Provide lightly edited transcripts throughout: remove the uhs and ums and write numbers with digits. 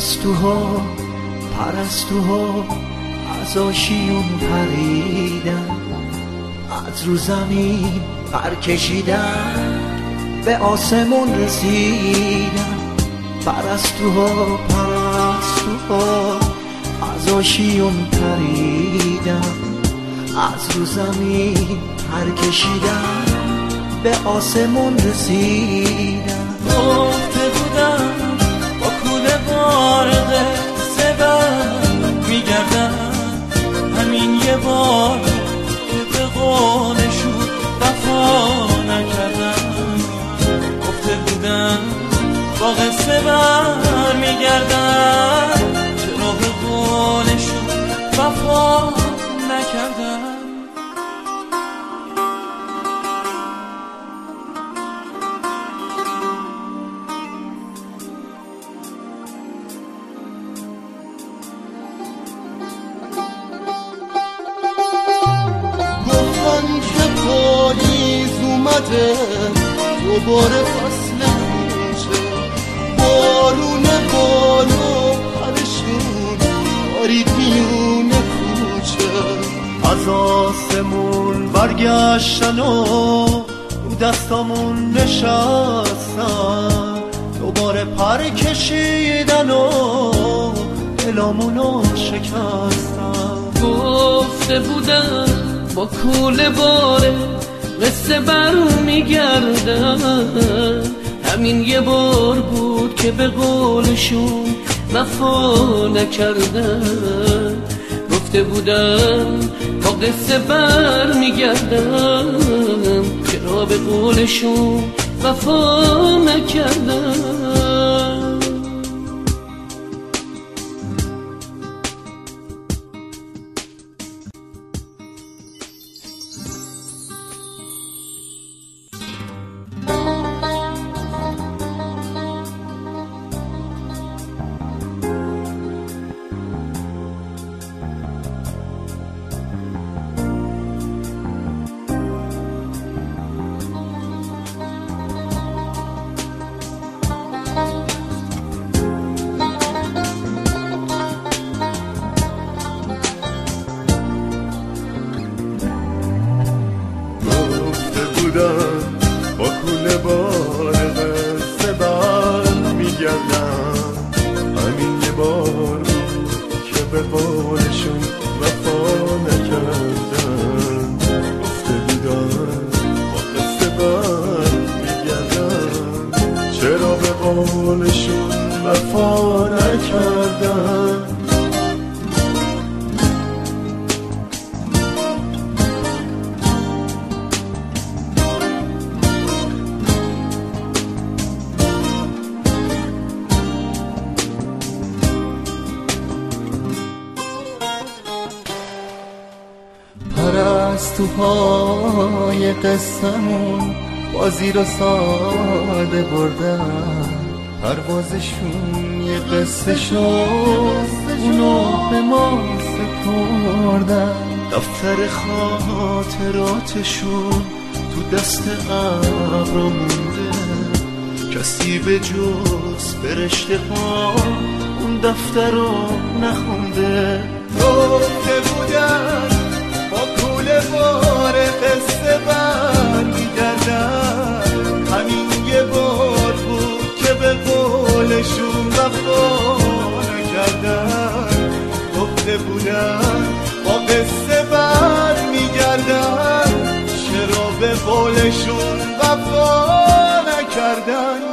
پرستوها از آشیون پریدن، از رو زمین پر کشیدن، به آسمون رسیدن. پرستوها از آشیون پریدن، از رو زمین پر کشیدن، به آسمون رسیدن. گفته بودم با کوله وارد سبر میگردم، همین یه بار که به قولشون وفا نکردم. گفته بودم با قصه بر میگردم، چرا به قولشون وفا نکردم. دوباره فصل کوچه، بارون بالا پرشون بارید میون کوچه. از آسمون برگشتن و رو دستامون نشستن، دوباره پر کشیدن و دلامونو شکستن. گفته بودن با کوله باره قصه بر میگردن، همین یه بار بود که به قولشون وفا نکردن. گفته بودن با قصه بر میگردن، چرا به قولشون وفا نکردن. با کوله بار قصه بر میگردم، همین یه بار بود که به قولشون وفا نکردن. گفته بودن با قصه بر میگردم، چرا به قولشون وفا نکردن. پرستوهای قصه‌مون بازی رو ساده بردن، پروازشون یه قصه شد، اونو به ما سپردن. دفتر خاطراتشون تو دست ابرا مونده، کسی به جز فرشته ها اون دفتر رو نخونده. گفته بودن با کوله بار قصه بر میگردن، همین یه بار بود که به قولشون وفا نکردن. گفته بودن با قصه بر میگردن، چرا به قولشون وفا نکردن.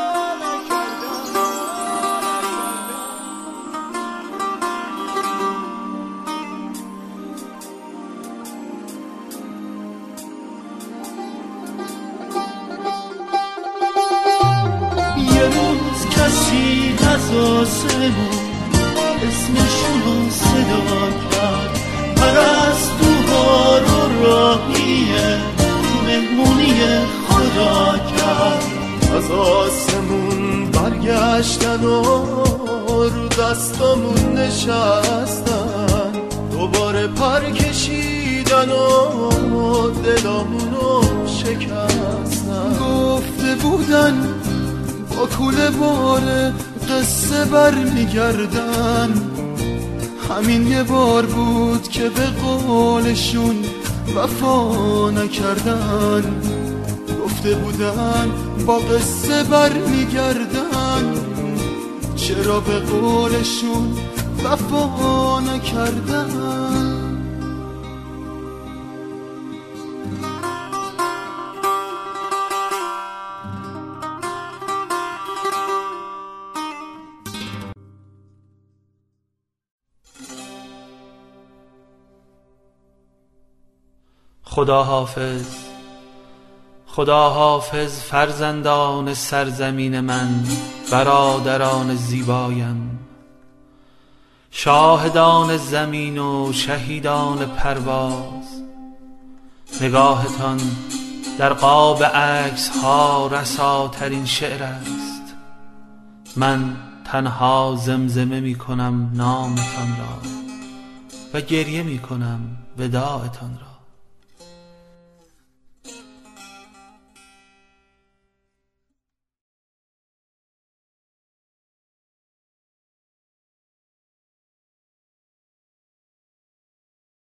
کسی از آسمون اسمشون رو صدا کرد، پرستوها رو راهی مهمونی خدا کرد. از آسمون برگشتن و رو دستامون نشستن، دوباره پر کشیدن و دلامونو شکستن. گفته بودن با کوله باره قصه بر میگردن. همین یه بار بود که به قولشون وفا نکردن. گفته بودن با قصه بر میگردن، چرا به قولشون وفا نکردن؟ خدا حافظ، خدا حافظ فرزندان سرزمین من، برادران زیبایم، شاهدان زمین و شهیدان پرواز. نگاهتان در قاب عکس ها رساترین شعر است. من تنها زمزمه می کنم نامتان را و گریه می کنم وداعتان را.